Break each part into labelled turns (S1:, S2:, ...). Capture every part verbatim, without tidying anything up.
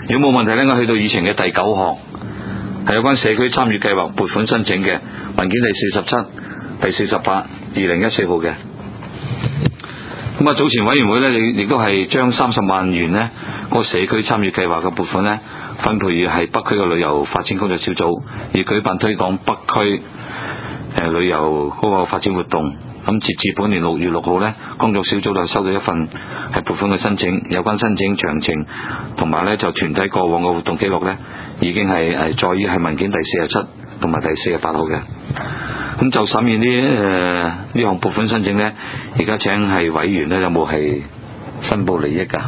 S1: 如果冇問題呢，我去到以前嘅第九項，係有關社區參與計劃撥款申請嘅文件第四十七、第四十八、二零一四號嘅。咁啊，早前委員會呢，亦亦都係將三十萬元呢個社區參與計劃嘅撥款呢，分配於係北區嘅旅遊發展工作小組，而舉辦推廣北區誒旅遊嗰個發展活動。咁截至本年六月六號呢，工作小組就收到一份係撥款嘅申請，有關申請詳情同埋呢就團體過往嘅活動記錄呢，已經係係載於係文件第四十七同埋第四十八號嘅。咁就審議呢誒呢項撥款申請呢，而家請係委員呢，有冇係申報利益㗎？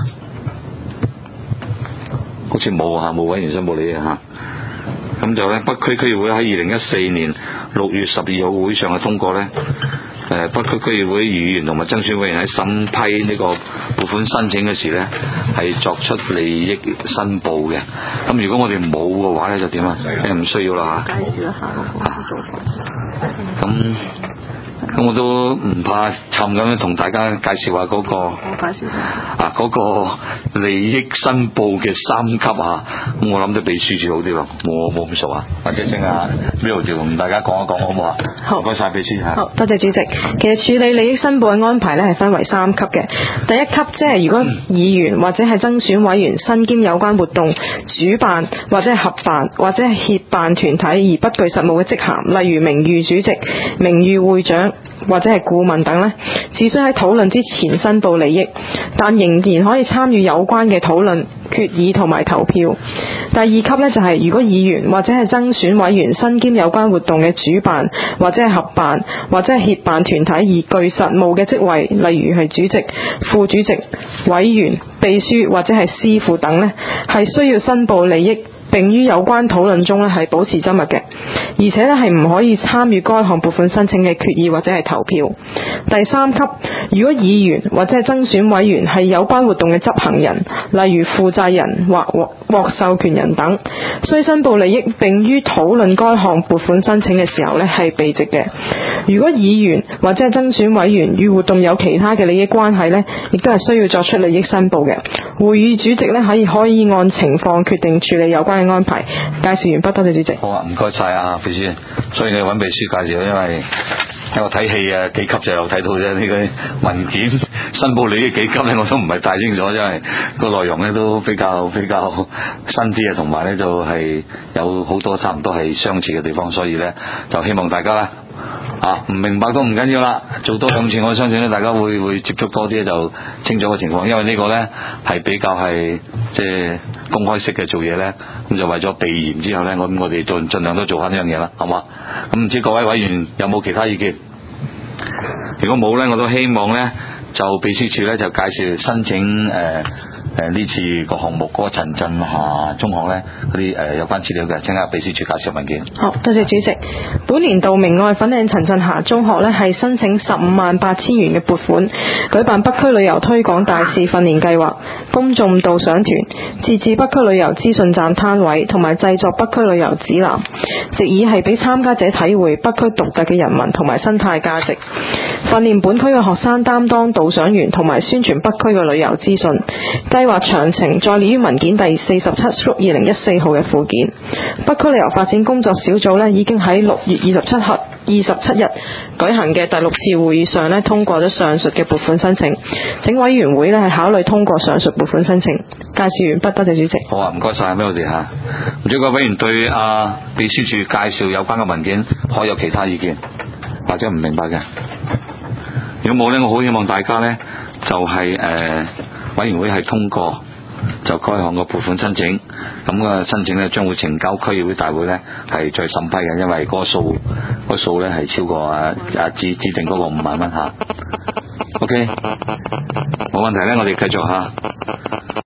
S1: 好似冇嚇，冇委員申報利益嚇。咁就呢，北區區議會喺二零一四年六月十二號會上嘅通過呢。誒北區區議會議員同埋爭選委員喺審批呢個撥款申請嘅時呢，係作出利益申報嘅。咁如果我哋冇嘅話呢，就點啊？誒唔需要啦嚇。介紹一下個做法。咁咁我都唔怕沉咁樣同大家介紹下嗰個。我介紹啊嗰個利益申報嘅三級啊。咁我諗都秘書處好啲咯，我冇咁熟啊。或者請阿 Bill 就同大家講一講好唔好啊？好，唔該曬秘書嚇。
S2: 好，多謝主席。其實處理利益申報嘅安排呢係分為三級嘅。第一級即係如果議員或者係爭選委員身兼有關活動主辦或者係合辦或者係協辦團體而不具實務嘅職銜，例如名譽主席、名譽會長或者係顧問等呢，只需喺討論之前申報利益，但仍然可以參與有關嘅討論、決議同埋投票。第二級呢，就係如果議員或者係爭選委員身兼有關活動嘅主辦或者係合辦或者係協辦團體而具實務嘅職位，例如係主席、副主席、委員、秘書或者係司庫等呢，係需要申報利益，並於有關討論中呢係保持緘默嘅，而且呢係唔可以參與該項撥款申請嘅決議或者係投票。第三級，如果議員或者係爭選委員係有關活動嘅執行人，例如負責人或獲獲授權人等，需申報利益並於討論該項撥款申請嘅時候呢係避席嘅。如果議員或者係爭選委員與活動有其他嘅利益關係呢，亦都係需要作出利益申報嘅。會議主席呢，可以可以按情況決定處理有關嘅安排。介紹完畢，多謝主席。
S1: 好啊，唔該晒啊，秘書。所以你揾秘書介紹，因為因為我睇戲啊幾級就有睇到啫，呢個文件申報利益幾級呢，我都唔係太清楚，因為個內容呢都比較比較新啲啊，同埋呢就係有好多差唔多係相似嘅地方，所以呢就希望大家啦啊唔明白都唔緊要啦，做多兩次我相信咧大家會會接觸多啲就清楚嘅情況，因為呢個呢係比較係即係公開式嘅做嘢呢，咁就為咗避嫌之後呢，我我哋盡盡量都做翻呢樣嘢啦，好嘛？咁唔知各位委員有冇其他意見？如果冇呢，我都希望呢就秘書處呢就介紹申請誒。呃誒呢次個項目嗰個陳震夏中學呢，嗰啲誒有關資料嘅，請下秘書處介紹文件。
S2: 好，多謝主席。本年度明愛粉嶺陳震夏中學呢係申請十五萬八千元嘅撥款，舉辦北區旅遊推廣大使訓練計劃、公眾導賞團、設置北區旅遊資訊站攤位同埋製作北區旅遊指南，藉以係俾參加者體會北區獨特嘅人文同埋生態價值，訓練本區嘅學生擔當導賞員同埋宣傳北區嘅旅遊資訊。計劃詳情載列於文件第四十七屬二零一四號嘅附件。北區旅遊發展工作小組呢已經喺六月二十七號二十七日舉行嘅第六次會議上呢通過咗上述嘅撥款申請，請委員會呢係考慮通過上述撥款申請。介紹完畢，多謝主席。
S1: 好啊，唔該晒俾我哋嚇。唔知各位委員對啊秘書處介紹有關嘅文件可有其他意見或者唔明白嘅？如果冇呢，我好希望大家呢就係、是、誒。呃委員會係通過就該項嘅撥款申請，咁嘅申請呢將會呈交區議會大會呢係再審批嘅，因為嗰個數嗰個數呢係超過啊啊指指定嗰個五萬蚊嚇。OK，冇問題呢，我哋繼續嚇。